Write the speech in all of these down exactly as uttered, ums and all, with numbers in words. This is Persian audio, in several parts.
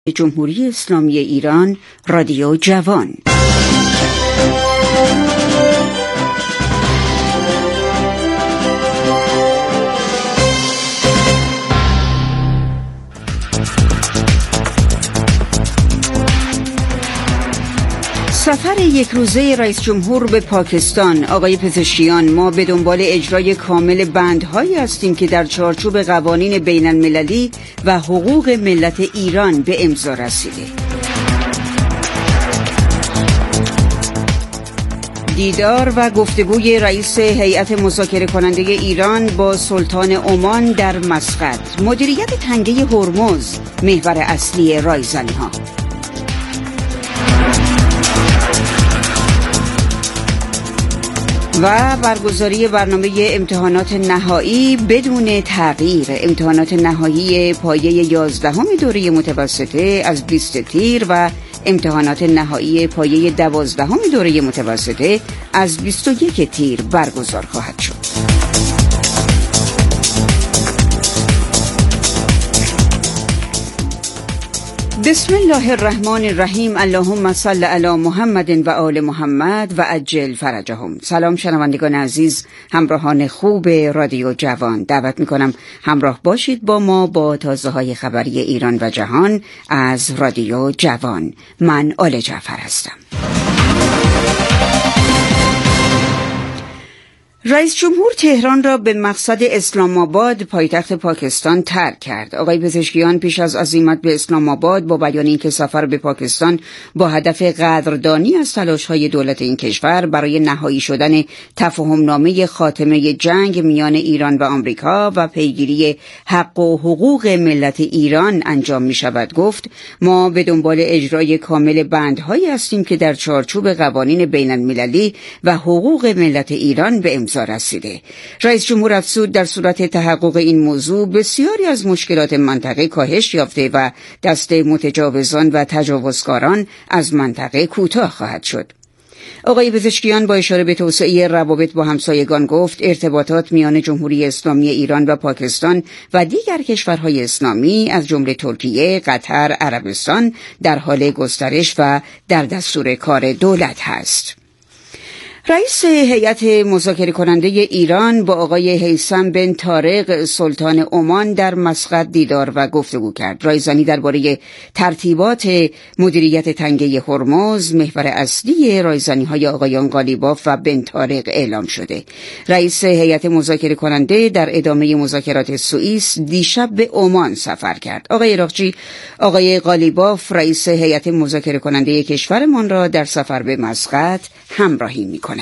جمهوری اسلامی ایران رادیو جوان. سفر یک روزه رئیس جمهور به پاکستان. آقای پزشکیان، ما به دنبال اجرای کامل بندهایی هستیم که در چارچوب قوانین بین المللی و حقوق ملت ایران به امضا رسیده. دیدار و گفتگوی رئیس هیئت مذاکره کننده ایران با سلطان عمان در مسقط. مدیریت تنگه هرمز محور اصلی رایزنی‌ها. و برگزاری برنامه امتحانات نهایی بدون تغییر. امتحانات نهایی پایه یازدهم دوره متوسطه از بیست تیر و امتحانات نهایی پایه دوازدهم دوره متوسطه از بیست و یک تیر برگزار خواهد شد. بسم الله الرحمن الرحیم. اللهم صل علی محمد و آل محمد و عجل فرجهم. سلام شنوندگان عزیز، همراهان خوب رادیو جوان، دعوت میکنم همراه باشید با ما با تازه های خبری ایران و جهان از رادیو جوان. من آل جعفر هستم. رئیس جمهور تهران را به مقصد اسلام آباد پایتخت پاکستان ترک کرد. آقای پزشکیان پیش از عزیمت به اسلام آباد با بیان اینکه سفر به پاکستان با هدف قدردانی از تلاش‌های دولت این کشور برای نهایی شدن تفاهم‌نامه خاتمه جنگ میان ایران و آمریکا و پیگیری حق و حقوق ملت ایران انجام می‌شود گفت: ما به دنبال اجرای کامل بندهایی هستیم که در چارچوب قوانین بین المللی و حقوق ملت ایران به امضا رسیده. رئیس جمهور افزود در صورت تحقق این موضوع بسیاری از مشکلات منطقه کاهش یافته و دست متجاوزان و تجاوزکاران از منطقه کوتاه خواهد شد. آقای پزشکیان با اشاره به توسعه روابط با همسایگان گفت: ارتباطات میان جمهوری اسلامی ایران و پاکستان و دیگر کشورهای اسلامی از جمله ترکیه، قطر، عربستان در حال گسترش و در دستور کار دولت هست. رئیس هیئت مذاکره کننده ایران با آقای هیثم بن طارق سلطان عمان در مسقط دیدار و گفتگو کرد. رایزنی درباره ترتیبات مدیریت تنگه هرمز محور اصلی رایزنی‌های آقایان قالیباف و بن طارق اعلام شده. رئیس هیئت مذاکره کننده در ادامه مذاکرات سوئیس دیشب به عمان سفر کرد. آقای عراقچی، آقای قالیباف رئیس هیئت مذاکره کننده کشورمان را در سفر به مسقط همراهی می‌کند.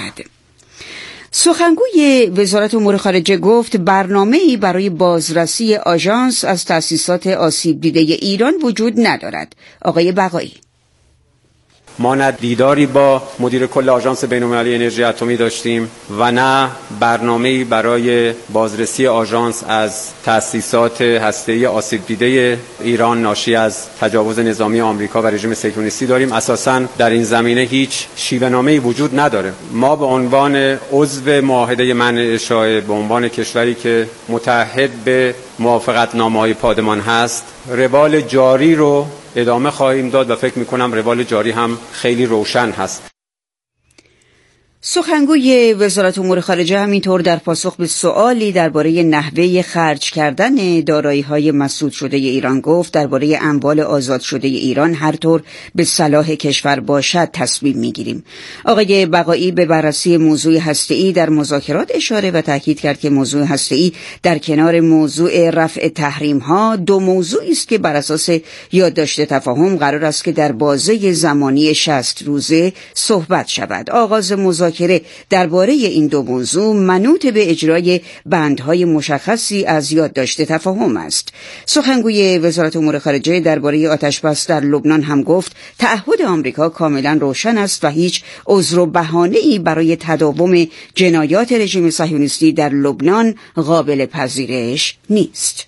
سخنگوی وزارت امور خارجه گفت برنامه‌ای برای بازرسی آژانس از تأسیسات آسیب دیده ایران وجود ندارد. آقای بقایی: ما نه دیداری با مدیر کل آژانس بین‌المللی انرژی اتمی داشتیم و نه برنامه‌ای برای بازرسی آژانس از تأسیسات هسته‌ای آسیب دیده ایران ناشی از تجاوز نظامی آمریکا و رژیم صهیونیستی داریم. اساساً در این زمینه هیچ شیوه‌نامه‌ای وجود نداره. ما به عنوان عضو معاهده منع اشاعه، به عنوان کشوری که متعهد به موافقتنامه‌های پادمان هست، روال جاری رو ادامه خواهیم داد و فکر می‌کنم روال جاری هم خیلی روشن هست. سخنگوی وزارت امور خارجه همینطور در پاسخ به سؤالی درباره نحوه خرج کردن دارایی‌های مسدود شده ایران گفت درباره اموال آزاد شده ایران هر طور به صلاح کشور باشد تصمیم می‌گیریم. آقای بقایی به بررسی موضوع هسته‌ای در مذاکرات اشاره و تاکید کرد که موضوع هسته‌ای در کنار موضوع رفع تحریم‌ها دو موضوعی است که بر اساس یادداشت تفاهم قرار است که در بازه زمانی شصت روزه صحبت شود. آغاز مذاکرات درباره این دو موضوع منوط به اجرای بندهای مشخصی از یادداشت تفاهم است. سخنگوی وزارت امور خارجه درباره آتش‌بس در لبنان هم گفت تعهد آمریکا کاملا روشن است و هیچ عذر و بهانه‌ای برای تداوم جنایات رژیم صهیونیستی در لبنان قابل پذیرش نیست.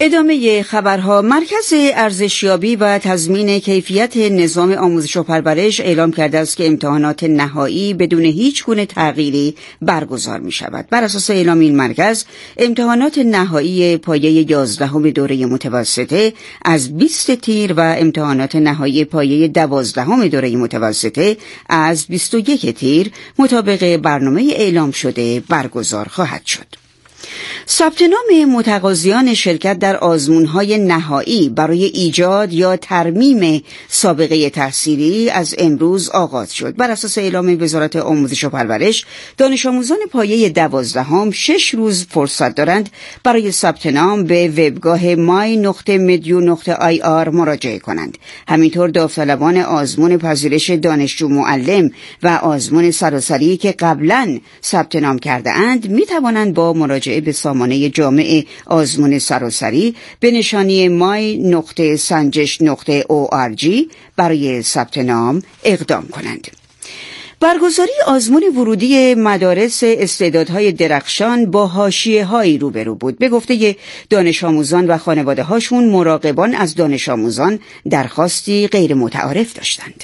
ادامه خبرها. مرکز ارزشیابی و تضمین کیفیت نظام آموزش و پرورش اعلام کرده است که امتحانات نهایی بدون هیچ گونه تغییری برگزار می شود. بر اساس اعلام این مرکز، امتحانات نهایی پایه یازدهم دوره متوسطه از بیست تیر و امتحانات نهایی پایه دوازدهم دوره متوسطه از بیست و یک تیر مطابق برنامه اعلام شده برگزار خواهد شد. ثبت نام متقاضیان شرکت در آزمون‌های نهایی برای ایجاد یا ترمیم سابقه تحصیلی از امروز آغاز شد. بر اساس اعلام وزارت آموزش و پرورش، دانش آموزان پایه دوازدهم شش روز فرصت دارند برای ثبت نام به وبگاه مای نقطه مدیو نقطه آی آر مراجعه کنند. همینطور داوطلبان آزمون پذیرش دانشجو معلم و آزمون سراسری که قبلاً ثبت نام کرده اند می توانند با مراجعه به سامانه جامع آزمون سراسری به نشانی مای نقطه سنجش نقطه او آر جی برای ثبت نام اقدام کنند. برگزاری آزمون ورودی مدارس استعدادهای درخشان با حاشیه‌هایی روبرو بود. به گفته دانش آموزان و خانواده‌هاشون، مراقبان از دانش آموزان درخواستی غیر متعارف داشتند.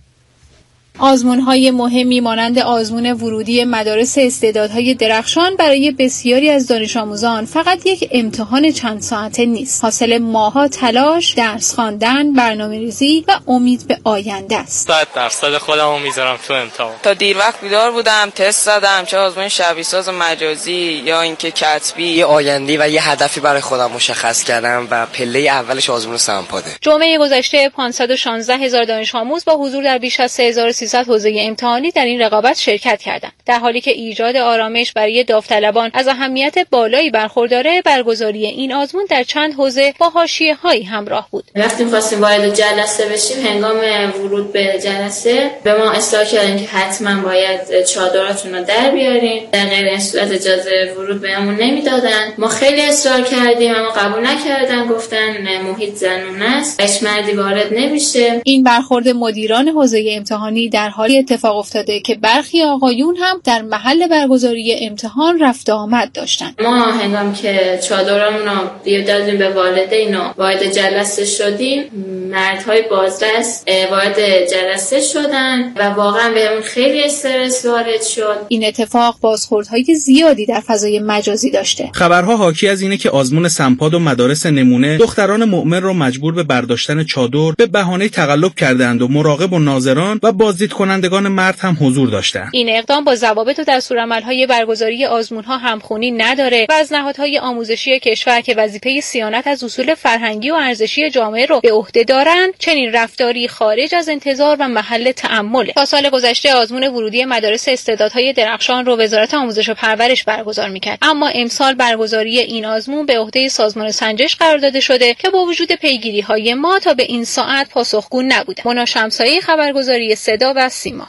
آزمون‌های مهمی مانند آزمون ورودی مدارس استعدادهای درخشان برای بسیاری از دانش آموزان فقط یک امتحان چند ساعته نیست. حاصل ماه‌ها تلاش، درس خواندن، برنامه‌ریزی و امید به آینده است. صد درصد خودمو میذارم تو امتحان. تا دیر وقت بیدار بودم، تست زدم، چه آزمون شبیه ساز مجازی یا اینکه کتبی. یه آینده و یه هدفی برای خودم مشخص کردم و پله اولش آزمون سمپاده. جمعه گذشته پانصد و شانزده هزار دانش آموز با حضور در بیش از سه هزار و سیصد حوزه امتحانی در این رقابت شرکت کردند. در حالی که ایجاد آرامش برای داوطلبان از اهمیت بالایی برخورداره، برگزاری این آزمون در چند حوزه با حاشیه‌هایی همراه بود. وقتی می‌خواستیم وارد جلسه بشیم، هنگام ورود به جلسه به ما اصرار کردن که حتما باید چادراتون رو در بیارین. در غیر این صورت اجازه ورود بهمون نمیدادن. ما خیلی اصرار کردیم اما قبول نکردن، گفتن محیط زنونه است، هیچ مردی وارد نمیشه. این برخورد مدیران حوزه امتحانی در حالی اتفاق افتاده که برخی آقایون هم در محل برگزاری امتحان رفت آمد داشتند. ما هنگام که چادرامون رو دادیم به والدین و وارد جلسه شدیم، مردهای بازرس وارد جلسه شدن و واقعا بهمون خیلی استرس وارد شد. این اتفاق بازخوردهای زیادی در فضای مجازی داشته. خبرها حاکی از اینه که آزمون سمپاد و مدارس نمونه دختران مؤمن رو مجبور به برداشتن چادر به بهانه تقلب کردند و مراقب و ناظران و بازدید کنندگان مرد هم حضور داشتند. این اقدام با ضوابط و دستورالعمل‌های برگزاری آزمون‌ها همخوانی نداره و از نهادهای آموزشی کشور که وظیفه صیانت از اصول فرهنگی و ارزشی جامعه رو به عهده دارند، چنین رفتاری خارج از انتظار و محل تأمله. تا سال گذشته آزمون ورودی مدارس استعدادهای درخشان رو وزارت آموزش و پرورش برگزار می‌کرد، اما امسال برگزاری این آزمون به عهده سازمان سنجش قرار داده شده که با وجود پیگیری‌های ما تا به این ساعت پاسخگو نبوده. مونا شمسایی، خبرگزاری صدا و سیما.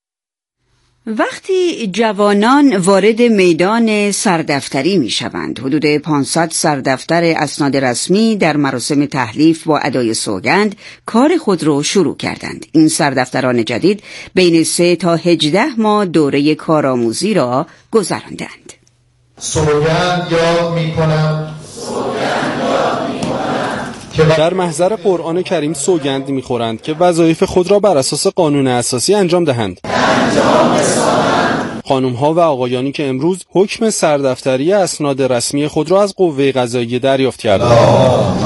وقتی جوانان وارد میدان سردفتری می شوند، حدود پانصد سردفتر اسناد رسمی در مراسم تحلیف با ادای سوگند کار خود را شروع کردند. این سردفتران جدید بین سه تا هجده ماه دوره کارآموزی را گذراندند. سوگند یاد می کنم در محضر قرآن کریم سوگند می‌خورند که وظایف خود را بر اساس قانون اساسی انجام دهند. خانم‌ها و آقایانی که امروز حکم سردفتری اسناد رسمی خود را از قوه قضاییه دریافت کردند.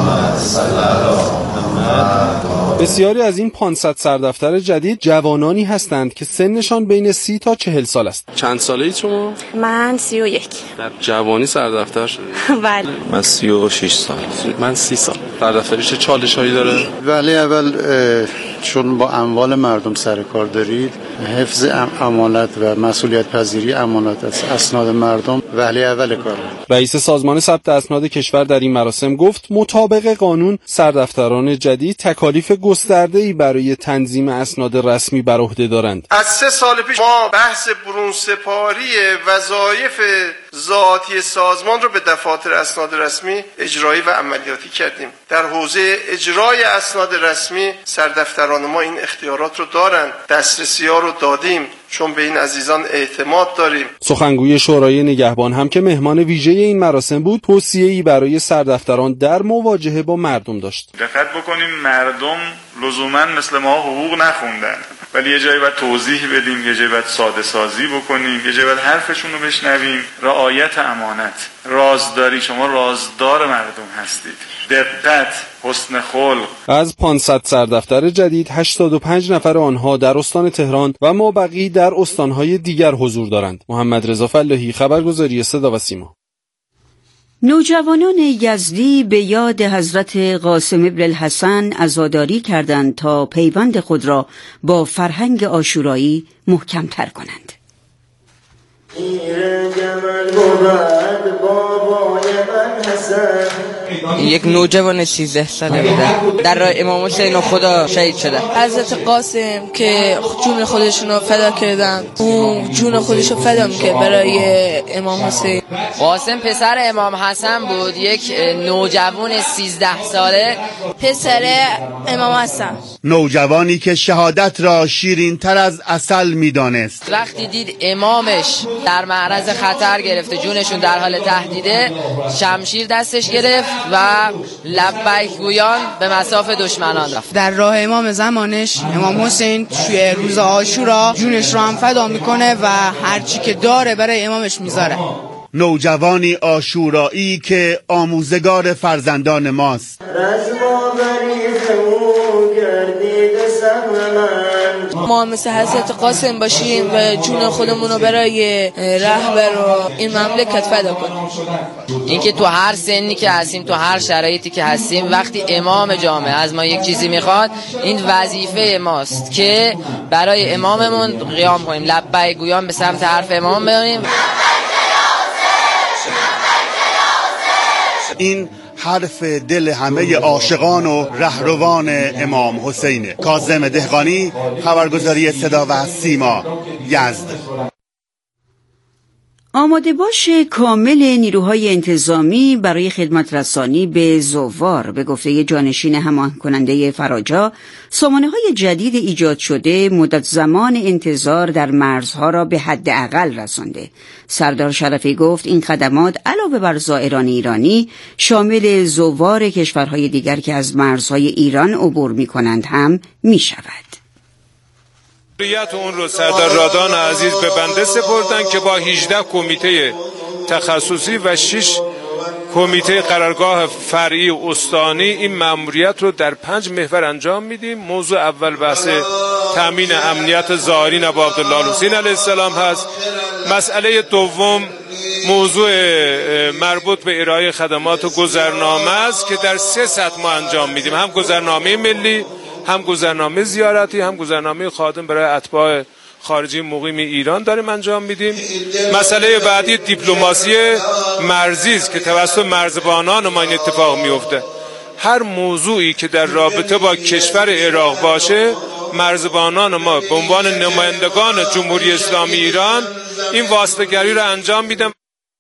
بسیاری از این پانصد سردفتر جدید جوانانی هستند که سنشان بین سی تا چهل سال است. چند ساله‌اید شما؟ من سی و یک. در جوانی سردفتر شدید؟ بله. من سی و شش سال. من سی سال. سردفتری چه چالش‌هایی داره؟ ولی اول چون با اموال مردم سر کار دارید، حفظ امانت و مسئولیت پذیری امانت از اسناد مردم ولی اول کاره. رئیس سازمان ثبت اسناد کشور در این مراسم گفت مطابق قانون سردفتران جدید تکالیف گسترده‌ای برای تنظیم اسناد رسمی بر عهده دارند. از سه سال پیش ما بحث برون سپاری وظایف ذاتی سازمان رو به دفاتر اسناد رسمی اجرایی و عملیاتی کردیم. در حوزه اجرای اسناد رسمی سردفتران ما این اختیارات رو دارن، دسترسی‌ها رو دادیم چون به این عزیزان اعتماد داریم. سخنگوی شورای نگهبان هم که مهمان ویژه این مراسم بود، توصیه‌ای برای سردفتران در مواجهه با مردم داشت. دقت بکنیم مردم لزوما مثل ما حقوق نخوندن، ولی یه جایی باید توضیح بدیم، یه جایی باید ساده سازی بکنیم، یه جایی باید حرفشون رو بشنویم. رعایت امانت، رازداری، شما رازدار مردم هستید. دقت، حسن خلق. از پانصد سردفتر جدید هشتاد و پنج نفر آنها در استان تهران و مابقی در استانهای دیگر حضور دارند. محمد رضا فلاحی، خبرگزاری صدا و سیما. نوجوانان یزدی به یاد حضرت قاسم ابن الحسن عزاداری کردند تا پیوند خود را با فرهنگ عاشورایی محکم‌تر کنند. یک نوجوان سیزده ساله بوده، در راه امام حسین خدا شهید شده. حضرت قاسم که جون خودشون رو فدا کردن، اون جون خودش رو فدا میکرد برای امام حسین. قاسم پسر امام حسن بود، یک نوجوان سیزده ساله، پسر امام حسن. نوجوانی که شهادت را شیرین تر از عسل میدانست. وقتی دید امامش در معرض خطر گرفته، جونشون در حال تهدیده، شمشیر دستش گرفت و لبیک گویان به مصاف دشمنان رفت. در راه امام زمانش امام حسین توی روز عاشورا جونش رو هم فدا میکنه و هرچی که داره برای امامش میذاره. نوجوانی عاشورایی که آموزگار فرزندان ماست. ما مثل حضرت قاسم باشیم و جون خودمون رو برای رهبر و این مملکت فدا کنیم. اینکه تو هر سنی که هستیم، تو هر شرایطی که هستیم، وقتی امام جامعه از ما یک چیزی میخواد، این وظیفه ماست که برای اماممون قیام کنیم، لبیک گویان به سمت حرف امام بریم. این حرف دل همه عاشقان و رهروان امام حسین. کاظم دهقانی، خبرگزاری صدا و سیما، یزد. آماده باش کامل نیروهای انتظامی برای خدمت رسانی به زوار به گفته جانشین هماهنگ کننده فراجا، سامانه‌های جدید ایجاد شده مدت زمان انتظار در مرزها را به حد اقل رسانده. سردار شرفی گفت این خدمات علاوه بر زائران ایرانی شامل زوار کشورهای دیگر که از مرزهای ایران عبور می‌کنند هم می‌شود. مسئولیت اون رو سردار رادان عزیز به بنده سپردن که با هجده کمیته تخصصی و شش کمیته قرارگاه فرعی استانی این مأموریت رو در پنج محور انجام میدیم. موضوع اول بحث تامین امنیت زائرین ابا عبدالله حسین علیه السلام هست. مسئله دوم موضوع مربوط به ارائه خدمات و گذرنامه است که در سه سطح ما انجام میدیم، هم گذرنامه ملی، هم گذرنامه زیارتی، هم گذرنامه خادم برای اتباع خارجی مقیم ایران داریم انجام میدیم. مسئله بعدی دیپلماسی مرزی است که توسط مرزبانان ما این اتفاق میفته. هر موضوعی که در رابطه با کشور عراق باشه، مرزبانان ما به عنوان نمایندگان جمهوری اسلامی ایران این واسطه‌گری را انجام میدن.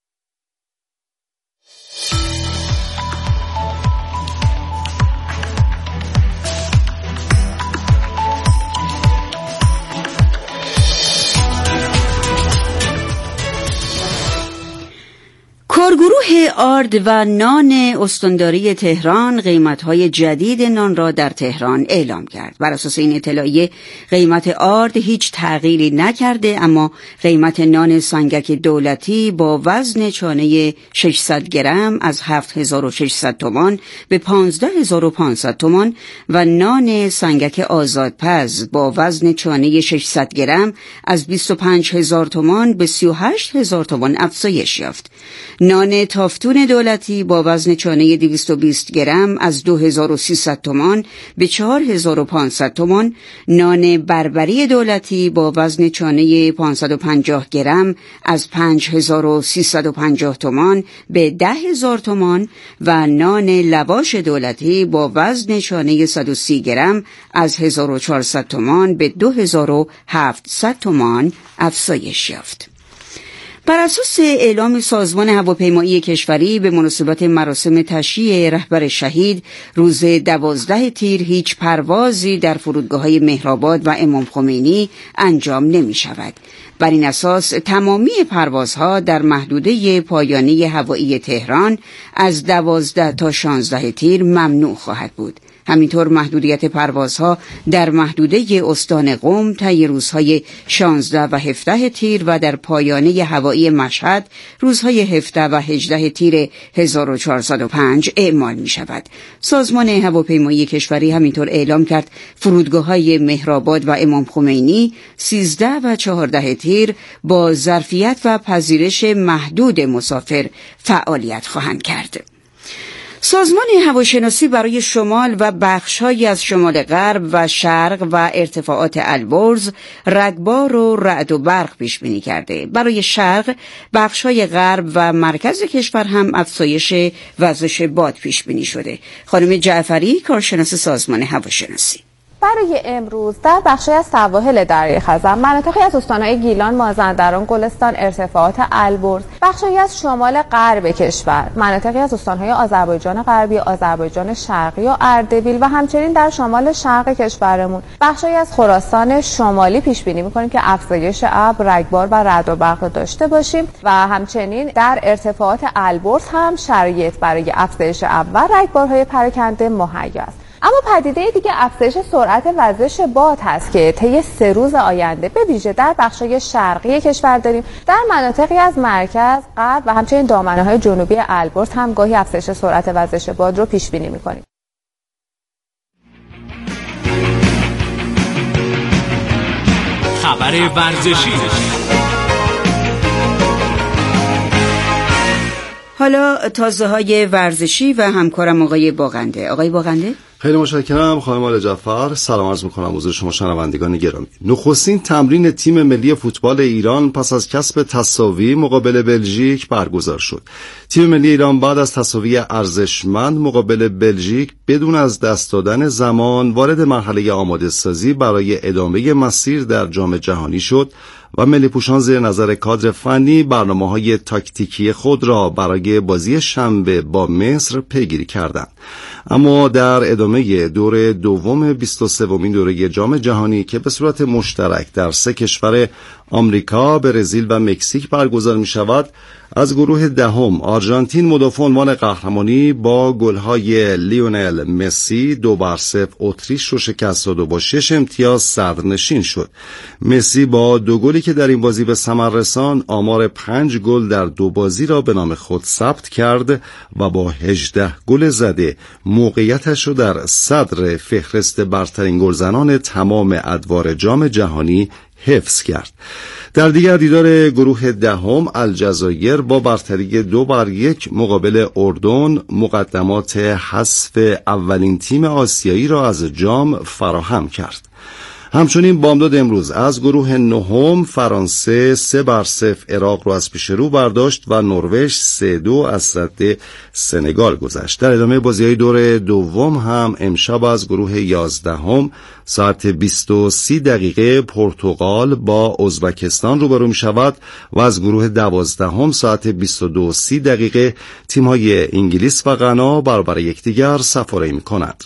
کارگروه آرد و نان استانداری تهران قیمت‌های جدید نان را در تهران اعلام کرد. بر اساس این اطلاعیه قیمت آرد هیچ تغییری نکرده، اما قیمت نان سنگک دولتی با وزن چانه ششصد گرم از هفت هزار و ششصد تومان به پانزده هزار و پانصد تومان و نان سنگک آزادپز با وزن چانه ششصد گرم از بیست و پنج هزار تومان به سی و هشت هزار تومان افزایش یافت. نان تافتون دولتی با وزن چانه دویست و بیست گرم از دو هزار و سیصد تومان به چهار هزار و پانصد تومان، نان بربری دولتی با وزن چانه پانصد و پنجاه گرم از پنج هزار و سیصد و پنجاه تومان به ده هزار تومان و نان لواش دولتی با وزن چانه صد و سی گرم از هزار و چهارصد تومان به دو هزار و هفتصد تومان افزایش یافت. بر اساس اعلام سازمان هواپیمایی کشوری به مناسبت مراسم تشییع رهبر شهید روز دوازده تیر هیچ پروازی در فرودگاه‌های مهرآباد و امام خمینی انجام نمی شود. بر این اساس تمامی پروازها در محدوده پایانی هوایی تهران از دوازده تا شانزده تیر ممنوع خواهد بود. همینطور محدودیت پروازها در محدوده استان قم طی روزهای شانزده و هفده تیر و در پایانه هوایی مشهد روزهای هفده و هجده تیر هزار و چهارصد و پنج اعمال می شود. سازمان هواپیمایی کشوری همینطور اعلام کرد فرودگاه‌های مهرآباد و امام خمینی سیزده و چهارده تیر با ظرفیت و پذیرش محدود مسافر فعالیت خواهند کرد. سازمان هواشناسی برای شمال و بخش‌هایی از شمال غرب و شرق و ارتفاعات البرز رگبار و رعد و برق پیش بینی کرده. برای شرق، بخش‌های غرب و مرکز کشور هم افزایش وزش باد پیش بینی شده. خانم جعفری، کارشناس سازمان هواشناسی: برای امروز در بخشی از سواحل دریای خزر، مناطقی از استان‌های گیلان، مازندران، گلستان، ارتفاعات البرز، بخشی از شمال غرب کشور، مناطقی از استان‌های آذربایجان غربی، آذربایجان شرقی و اردبیل و همچنین در شمال شرق کشورمون بخشی از خراسان شمالی پیش بینی می‌کنیم که افزایش ابر، رگبار و رعد و برق داشته باشیم و همچنین در ارتفاعات البرز هم شرایط برای افزایش ابر و رگبارهای پراکنده مهیا است. اما پدیده دیگه افزایش سرعت وزش باد هست که طی سه روز آینده به ویژه در بخش‌های شرقی کشور داریم. در مناطقی از مرکز، غرب و همچنین دامنه‌های جنوبی البرز هم گاهی افزایش سرعت وزش باد رو پیش بینی می‌کنیم. خبر ورزشی. حالا تازه های ورزشی و همکارم آقای باغنده. آقای باغنده؟ خیلی متشکرم خانم آل جعفر. سلام عرض می‌کنم حضور شما شنوندگان گرامی. نخستین تمرین تیم ملی فوتبال ایران پس از کسب تساوی مقابل بلژیک برگزار شد. تیم ملی ایران بعد از تساوی ارزشمند مقابل بلژیک بدون از دست دادن زمان وارد مرحله آماده سازی برای ادامه مسیر در جام جهانی شد و ملی پوشان زیر نظر کادر فنی برنامه‌های تاکتیکی خود را برای بازی شنبه با مصر پیگیری کردند. اما در ادامه دور دوم بیست و سومین دوره جام جهانی که به صورت مشترک در سه کشور آمریکا، برزیل و مکزیک برگزار می شود، از گروه دهم آرژانتین مدافع عنوان قهرمانی با گل‌های لیونل مسی دو بر صفر اتریش رو شکست داد و با شش امتیاز صدرنشین شد. مسی با دو گلی که در این بازی به ثمر رساند آمار پنج گل در دو بازی را به نام خود ثبت کرد و با هجده گل زده موقعیتش رو در صدر فهرست برترین گلزنان تمام ادوار جام جهانی حفظ کرد. در دیگر دیدار گروه دهم الجزایر با برتری دو بر یک مقابل اردن مقدمات حذف اولین تیم آسیایی را از جام فراهم کرد. همچنین بامداد امروز از گروه نهم فرانسه سه بر صفر عراق را از پیش رو برداشت و نروژ سه دو از صد سنگال گذشت. در ادامه بازی‌های دور دوم هم امشب از گروه یازدهم ساعت بیست و سه دقیقه پرتغال با ازبکستان روبرو می شود و از گروه دوازدهم ساعت بیست و دو و سی دقیقه تیم‌های انگلیس و غنا برابر یکدیگر سفاری می کنند.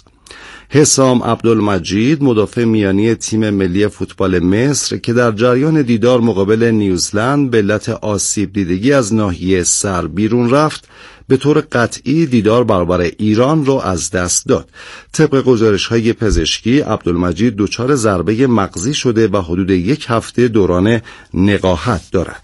حسام عبدالمجید مدافع میانی تیم ملی فوتبال مصر که در جریان دیدار مقابل نیوزلند به علت آسیب دیدگی از ناحیه سر بیرون رفت، به طور قطعی دیدار برابر ایران را از دست داد. طبق گزارش‌های پزشکی عبدالمجید دچار ضربه مغزی شده و حدود یک هفته دوران نقاهت دارد.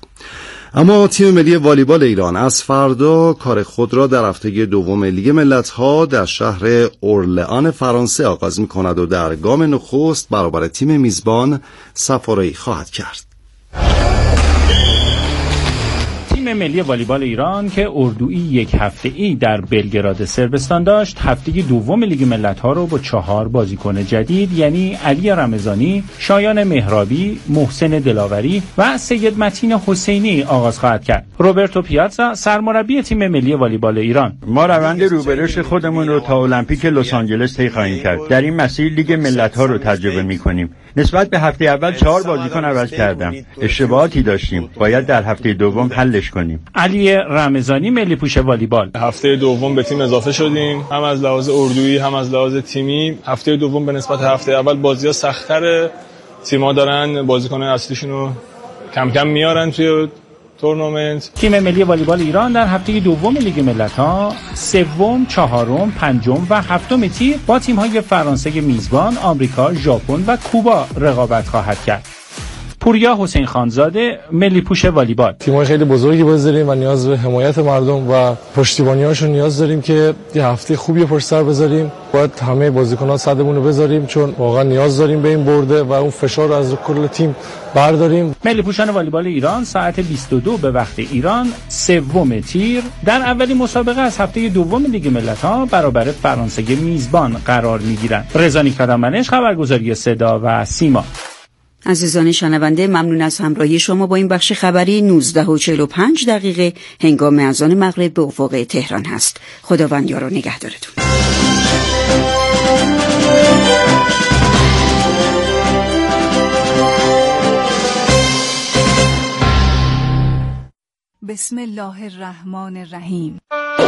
اما تیم ملی والیبال ایران از فردا کار خود را در هفته دوم لیگ ملت‌ها در شهر اورلئان فرانسه آغاز می‌کند و در گام نخست برابر تیم میزبان سفاری خواهد کرد. تیم ملی والیبال ایران که اردویی یک هفته‌ای در بلگراد صربستان داشت، هفته دوم لیگ ملت‌ها رو با چهار بازیکن جدید یعنی علی رمضانی، شایان مهرابی، محسن دلاوری و سید متین حسینی آغاز خواهد کرد. روبرتو پیازا سرمربی تیم ملی والیبال ایران: ما روند روبرش خودمون رو تا المپیک لس آنجلس طی خواهیم کرد. در این مسیر لیگ ملت‌ها رو تجربه می‌کنیم. نسبت به هفته اول چهار بازیکن عوض کردم. اشتباهاتی داشتیم، باید در هفته دوم حلش کنیم. علی رمضانی، ملی پوش والیبال. هفته دوم به تیم اضافه شدیم، هم از لحاظ اردویی هم از لحاظ تیمی. هفته دوم به نسبت هفته اول بازی‌ها سخت‌تره، تیم‌ها دارن بازیکن‌های اصلیشون رو کم کم میارن توی تورنمنت. تیم ملی والیبال ایران در هفته دوم لیگ ملت‌ها سوم، چهارم، پنجم و هفتم تیر با تیم‌های فرانسه میزبان، آمریکا، ژاپن و کوبا رقابت خواهد کرد. پوریا حسین خانزاده، ملی پوش والیبال. تیم‌های خیلی بزرگی باز داریم و نیاز به حمایت مردم و پشتیبانی‌هاشون نیاز داریم که یه هفته خوبی پشت سر بذاریم. باید همه بازیکن‌ها صدمون رو بذاریم چون واقعا نیاز داریم به این برده و اون فشار رو از کل تیم برداریم. ملی پوشان والیبال ایران ساعت بیست و دو به وقت ایران سوم تیر در اولین مسابقه از هفته دوم لیگ ملت‌ها برابر فرانسه میزبان قرار می‌گیرند. رضا نیک‌آدم‌منش، خبرگزاری صدا و سیما. عزیزان شنونده، ممنون از همراهی شما با این بخش خبری. نوزده و چهل و پنج دقیقه هنگام اذان مغرب به افق تهران هست. خداوند یار و نگهدارتون. بسم الله الرحمن الرحیم.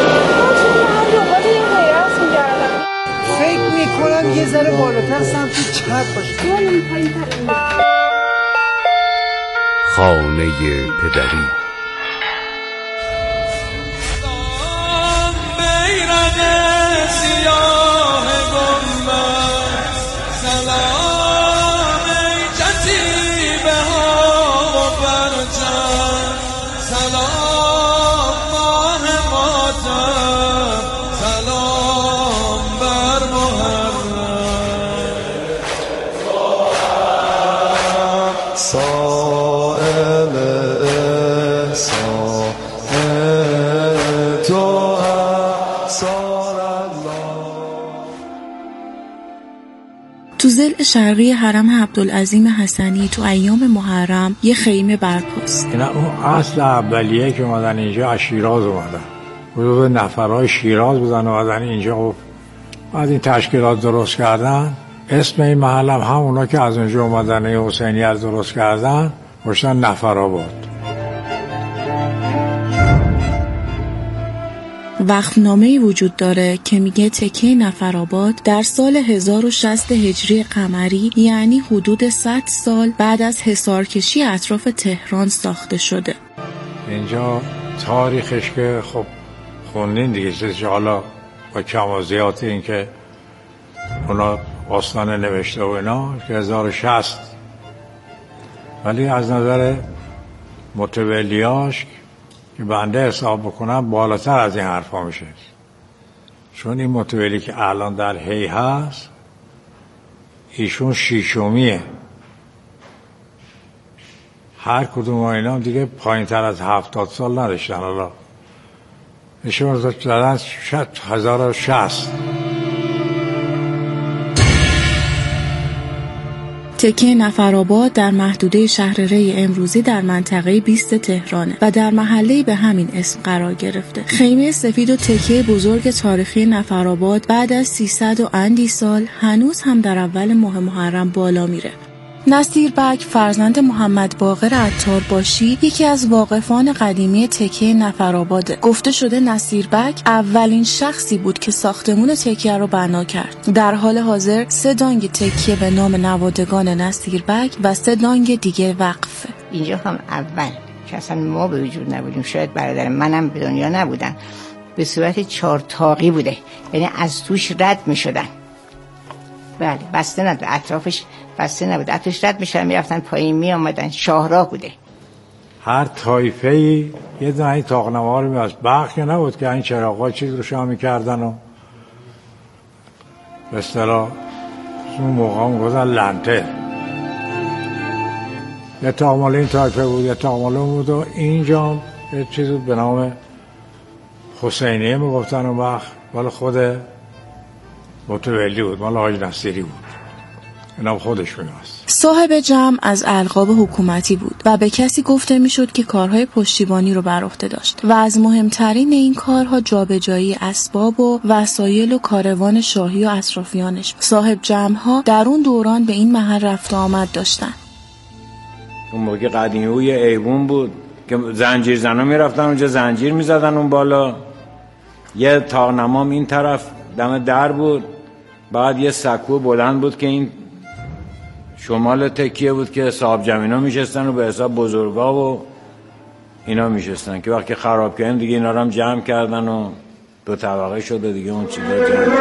فکر میکنم یه ذره بالاتر سمت چپ باشه. خانه پدری. بیرق سیاه گنبد سلام ای کتیبه ها و برجم سلام ماه ماتم سلام بر محرم صائم احسان تو تو ضلع شرقی حرم عبدالعظیم حسنی تو ایام محرم یه خیمه برپاست. اینا اون اصل اولیه که اومدن اینجا از شیراز اومدن، حدود نفرهای شیراز بودن اومدن اینجا و بعد این تشکیلات درست کردن. اسم این محل هم همونا که از اونجا اومدن حسینی از درست کردن گشتن نفرآباد. وقفنامه‌ای وجود داره که میگه تکه نفرآباد در سال هزار و شصت هجری قمری، یعنی حدود صد سال بعد از حصارکشی اطراف تهران ساخته شده. اینجا تاریخش که خب خوندین دیگه، چیزی حالا با کم و زیاد این که اونا آستانه نوشته و اینا که هزار و شصت، ولی از نظر متولیاش که بنده حساب بکنم بالاتر از این حرفا میشه، چون این متولی که الان در هی هست ایشون شیشمیه، هر کدوم اینا دیگه پایین تر از هفتاد سال نداشتن. حالا ایشون دادن هزار و شصت. تکه نفرآباد در محدوده شهر ری امروزی در منطقه بیست تهرانه و در محله‌ای به همین اسم قرار گرفته. خیمه سفید و تکه بزرگ تاریخی نفرآباد بعد از سیصد و اندی سال هنوز هم در اول ماه محرم بالا میره. نصیر بک فرزند محمد باقر عطارباشی یکی از واقفان قدیمی تکه نفرآباده. گفته شده نصیر بک اولین شخصی بود که ساختمون تکیه رو بنا کرد. در حال حاضر سه دانگ تکیه به نام نوادگان نصیر بک و سه دانگ دیگه وقفه. اینجا هم اول که اصلا ما به وجود نبودیم، شاید برادر منم به دنیا نبودن، به صورت چهار تاقی بوده، یعنی از توش رد می شدن. بله بسته نبود، اطرافش بسته نبود، اطرافش رد می شدن می رفتن پایین می آمدن، شاهراه بوده. هر طایفه‌ای یه دونه این تاقنمه‌ها رو می‌از برق که نبود که این چراغ‌ها چیز روشن می‌کردن و به اصطلاح اون موقع هم گفتن لنته. یه تاقماله این طایفه بود، یه تاقماله بود و اینجا یه چیز بود به نام حسینیه میگفتن اون وقت، ولی خود متولی بود، مال حاج نصیری بود، اینا خودش می‌گفت. صاحب جمع از القاب حکومتی بود و به کسی گفته میشد که کارهای پشتیبانی رو بر عهده داشت و از مهمترین این کارها جابجایی اسباب و وسایل و کاروان شاهی و اطرافیانش. صاحب جمع‌ها در اون دوران به این محل رفت و آمد داشتن. اون موقع قدیمی یه ایوون بود که زنجیر زنا میرفتن اونجا زنجیر میزدن اون بالا، یه تاقنمام این طرف دم در بود، بعد یه سکو بلند بود که این شمال تکیه بود که صاحب جمینا میشستن و به حساب بزرگا و اینا میشستن که وقتی خراب کردن دیگه اینا رو هم جمع کردن و دو طبقه شده دیگه اون چیزا جمع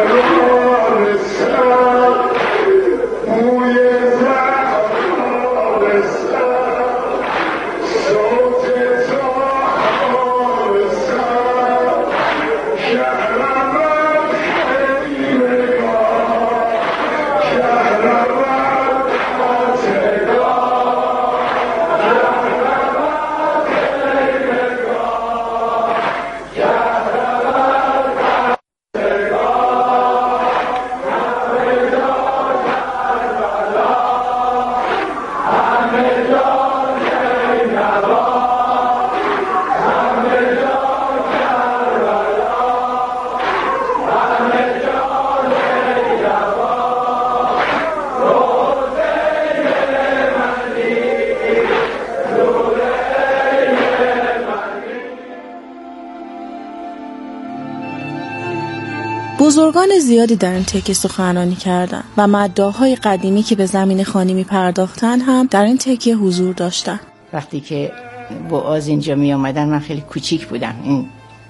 بزرگان زیادی در این تکه سخنرانی کردند و مداح‌های قدیمی که به زمین خانی می‌پرداختن هم در این تکه حضور داشتند. وقتی که بعاز اینجا می آمدن من خیلی کوچیک بودم. این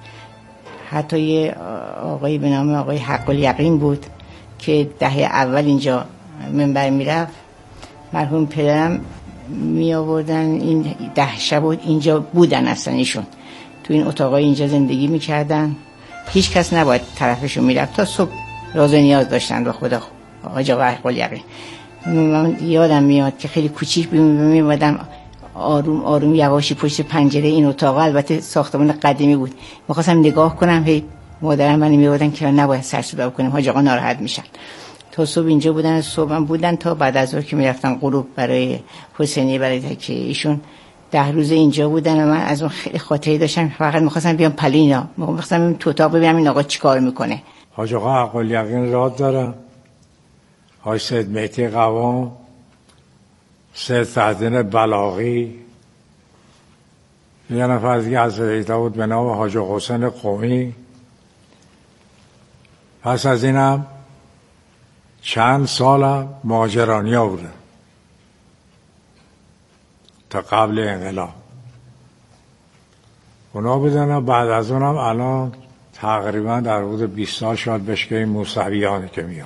حتی یه آقایی به نام آقای حق الیقین بود که دهه اول اینجا منبر میرفت، مرحوم پدرم می آوردن این ده شب اینجا بودن، اصلا ایشون تو این اتاقای اینجا زندگی میکردن، هیچ کس نباید طرفشون میرفت تا صبح راز و نیاز داشتن با خدا. آقا حق الیقین من یادم میاد که خیلی کوچیک میمدم آروم آروم یواشی پشت پنجره این اتاق، البته ساختمان قدیمی بود، می‌خواستم نگاه کنم، هی مادرم من می‌آوردن که نباید سر صدا بکنیم حاج آقا ناراحت میشن. تا صبح اینجا بودن، صبح هم بودن تا بعد از ظهر که میرفتن غروب برای حسینی برای تکیه. ایشون ده روز اینجا بودن و من از اون خیلی خاطری داشتم، فقط می‌خواستم بیام پلینا، می‌خواستم تو اتاق ببینم این آقا چیکار میکنه. حاج آقا حق الیقین راد داره، حاج سید مهدی قوام، سید فضل بلاغی، یه نفر دیگه از ریتا بود به نام حاج حسین قومی. پس از اینم چند سالم مهاجرانی ها بوده تا قبل انقلاب اونا بودن. بعد از اونم الان تقریبا در حدود بیست سال شاید بشکه این موسویانی که میاد،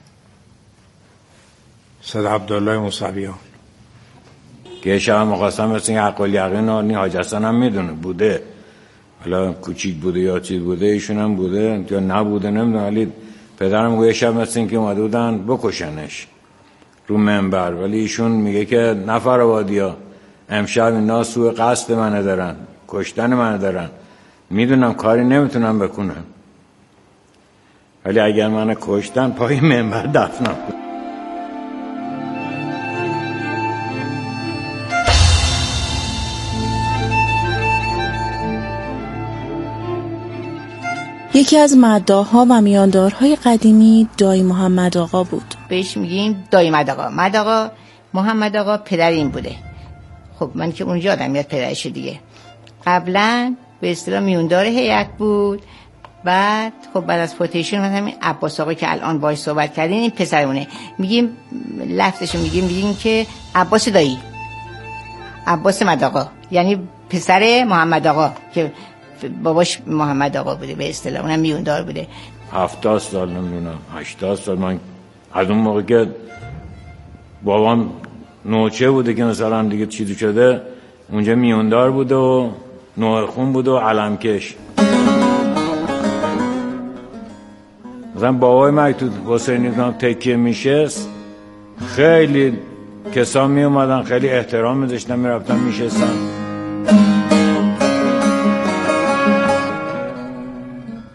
سید عبدالله موسویان که شب مقاسم مثل این حق الیقین و حاج حسن هم میدونه بوده، حالا کوچیک بوده یا چیز بوده، ایشون هم بوده یا نبوده نمیدونه، ولی پدرم گویا شب مثل این که اومده بودن بکشنش رو منبر، ولی ایشون میگه که نفر آبادیا امشب اینا سوء قصد منه دارن، کشتن منه دارن، میدونم کاری نمیتونم بکنم، ولی اگر منه کشتن پای منبر دفنم. یکی از مداح‌ها و میاندارهای قدیمی دایی محمد آقا بود. بهش میگیم دایی محمد آقا. محمد آقا محمد آقا پدر این بوده. خب من که اونجا آدم میاد پدرش دیگه. قبلا به اصطلاح میوندار هیئت بود. بعد خب بعد از فوتیشون مثلا همین عباس آقا که الان باهاش صحبت کردین این پسرمونه، میگیم لفتشو میگیم میگیم که عباس دایی، عباس محمد آقا، یعنی پسر محمد آقا که باباش محمد آقا بوده به اصطلاح، اونم میوندار بوده. هفتاد سال نمیدونم هشتاد سال من از اون موقع که بابام نوچه بوده که مثلا دیگه چیزی شده اونجا میوندار بوده و نوخون بوده و علمکش. مثلا بابای من تو حسینی کنم تکیه میشست، خیلی کسا می اومدن خیلی احترام میذاشتن میرفتن میشستن.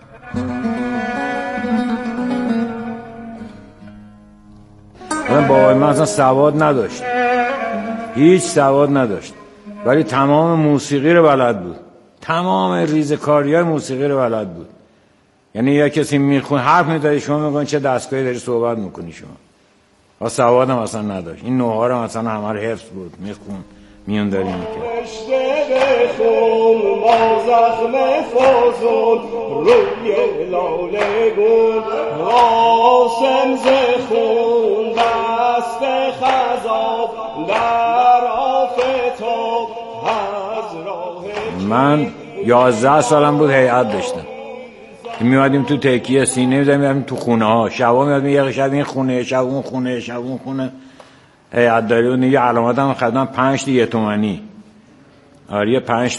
بابای سواد، من اصلا سواد نداشت، هیچ سواد نداشت، ولی تمام موسیقی رو بلد بود، تمام ریزکاری های موسیقی رو بلد بود. یعنی یا کسی میخون حرف میزنه شما میگن چه دستگاهی داری صحبت میکنی شما، و سواد هم اصلا نداشت. این نوها رو مثلا همه رو حفظ بود، میخون میون داری میکرد. بخون با زخم فازون روی لاله گون قاسم زخون دست خزاب در آفتاب از راه. من یازده سالم بود هیئت داشتم، میادیم تو تکیه سینه میزدیم، میادیم تو خونه ها، شبا میادیم یه شب این خونه، شب اون خونه، شب اون خونه. هیئت داری بود، یه علامت هم خدمت پنج تا یه تومنی، آره پنج